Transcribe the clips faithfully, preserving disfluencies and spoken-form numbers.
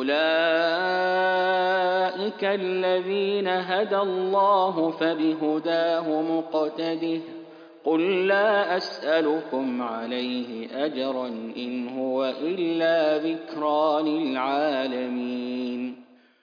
أولئك الذين هدى الله فبهداه مقتده قل لا أسألكم عليه أجرا إن هو إلا ذكرى للعالمين.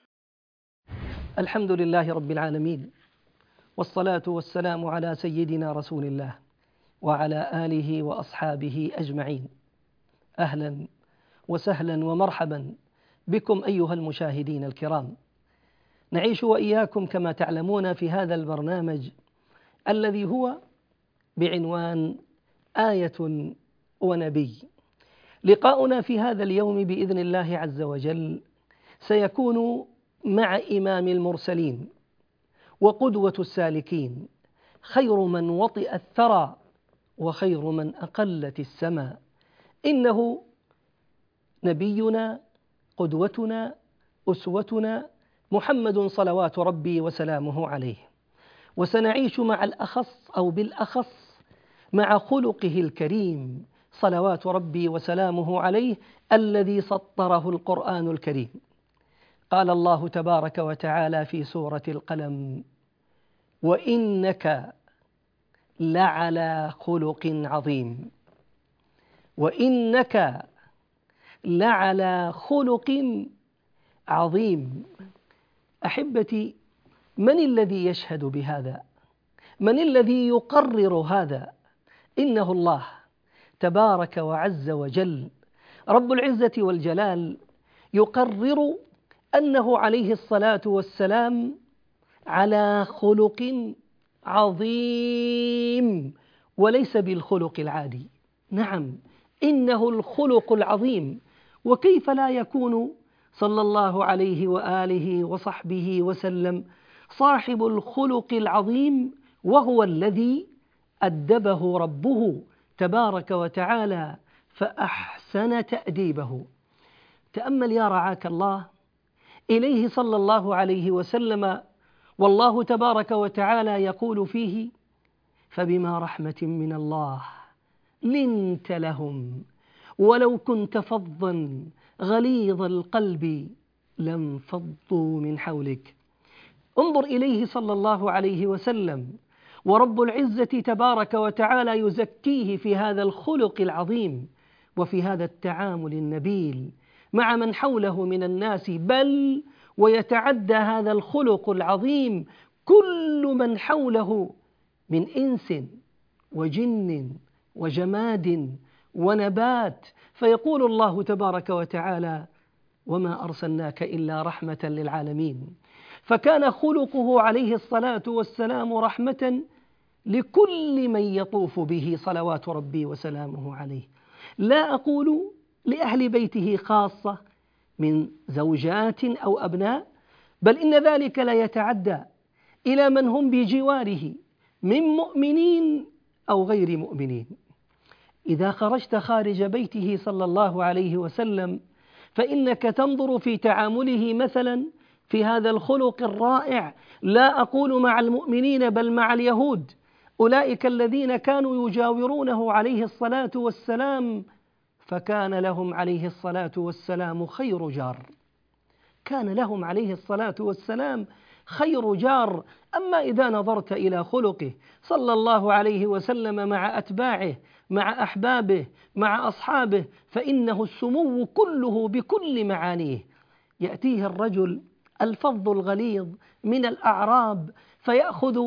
الحمد لله رب العالمين، والصلاة والسلام على سيدنا رسول الله وعلى آله وأصحابه أجمعين. أهلا وسهلا ومرحبا بكم أيها المشاهدين الكرام. نعيش وإياكم كما تعلمون في هذا البرنامج الذي هو بعنوان آية ونبي. لقاؤنا في هذا اليوم بإذن الله عز وجل سيكون مع إمام المرسلين وقدوة السالكين، خير من وطئ الثرى وخير من أقلت السماء، إنه نبينا قدوتنا أسوتنا محمد صلوات ربي وسلامه عليه. وسنعيش مع الأخص أو بالأخص مع خلقه الكريم صلوات ربي وسلامه عليه الذي سطره القرآن الكريم. قال الله تبارك وتعالى في سورة القلم: وإنك لعلى خلق عظيم. وإنك لعلى خلق عظيم. أحبتي، من الذي يشهد بهذا؟ من الذي يقرر هذا؟ إنه الله تبارك وعز وجل رب العزة والجلال يقرر أنه عليه الصلاة والسلام على خلق عظيم، وليس بالخلق العادي. نعم، إنه الخلق العظيم. وكيف لا يكون صلى الله عليه وآله وصحبه وسلم صاحب الخلق العظيم وهو الذي أدبه ربه تبارك وتعالى فأحسن تأديبه. تأمل يا رعاك الله، إليه صلى الله عليه وسلم والله تبارك وتعالى يقول فيه: فبما رحمة من الله لنت لهم ولو كنت فظا غليظ القلب لانفضوا من حولك. انظر إليه صلى الله عليه وسلم ورب العزة تبارك وتعالى يزكيه في هذا الخلق العظيم وفي هذا التعامل النبيل مع من حوله من الناس، بل ويتعدى هذا الخلق العظيم كل من حوله من إنس وجن وجماد ونبات، فيقول الله تبارك وتعالى: وما أرسلناك إلا رحمة للعالمين. فكان خلقه عليه الصلاة والسلام رحمة لكل من يطوف به صلوات ربي وسلامه عليه. لا أقول لأهل بيته خاصة من زوجات أو أبناء، بل إن ذلك لا يتعدى إلى من هم بجواره من مؤمنين أو غير مؤمنين. إذا خرجت خارج بيته صلى الله عليه وسلم فإنك تنظر في تعامله مثلا في هذا الخلق الرائع، لا أقول مع المؤمنين بل مع اليهود، أولئك الذين كانوا يجاورونه عليه الصلاة والسلام، فكان لهم عليه الصلاة والسلام خير جار. كان لهم عليه الصلاة والسلام خير جار. أما إذا نظرت إلى خلقه صلى الله عليه وسلم مع أتباعه مع أحبابه مع أصحابه فإنه السمو كله بكل معانيه. يأتيه الرجل الفظ الغليظ من الأعراب فيأخذ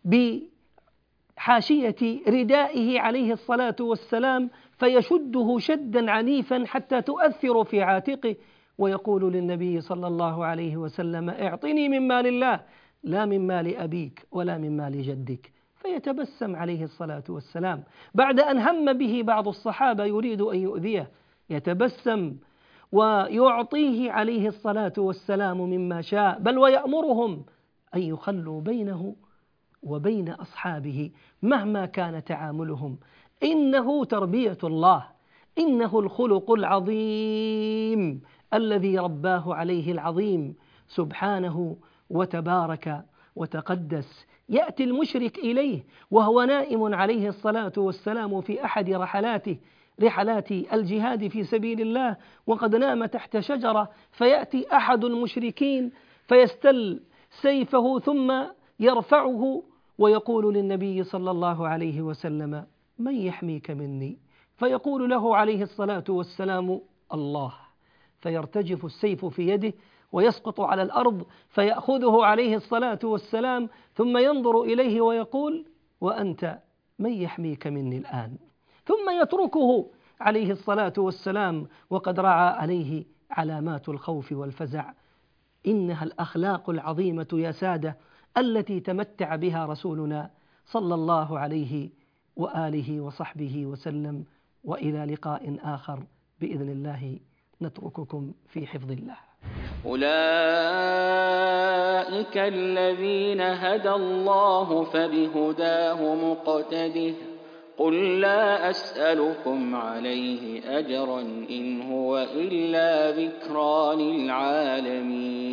بحاشية ردائه عليه الصلاة والسلام فيشده شدا عنيفا حتى تؤثر في عاتقه، ويقول للنبي صلى الله عليه وسلم: اعطني من مال الله لا من مال أبيك ولا من مال جدك. فيتبسم عليه الصلاة والسلام بعد أن هم به بعض الصحابة يريد أن يؤذيه، يتبسم ويعطيه عليه الصلاة والسلام مما شاء، بل ويأمرهم أن يخلوا بينه وبين أصحابه مهما كان تعاملهم. إنه تربية الله، إنه الخلق العظيم الذي رباه عليه العظيم سبحانه وتبارك وتقدس. يأتي المشرك إليه وهو نائم عليه الصلاة والسلام في أحد رحلاته رحلات الجهاد في سبيل الله وقد نام تحت شجرة، فيأتي أحد المشركين فيستل سيفه ثم يرفعه ويقول للنبي صلى الله عليه وسلم: من يحميك مني؟ فيقول له عليه الصلاة والسلام: الله. فيرتجف السيف في يده ويسقط على الأرض، فيأخذه عليه الصلاة والسلام ثم ينظر إليه ويقول: وأنت من يحميك مني الآن؟ ثم يتركه عليه الصلاة والسلام وقد رعى عليه علامات الخوف والفزع. إنها الأخلاق العظيمة يا سادة التي تمتع بها رسولنا صلى الله عليه وآله وصحبه وسلم. وإلى لقاء آخر بإذن الله، نترككم في حفظ الله. أولئك الذين هدى الله فبهداه مقتده قل لا أسألكم عليه أجرا إن هو إلا ذكرى للعالمين.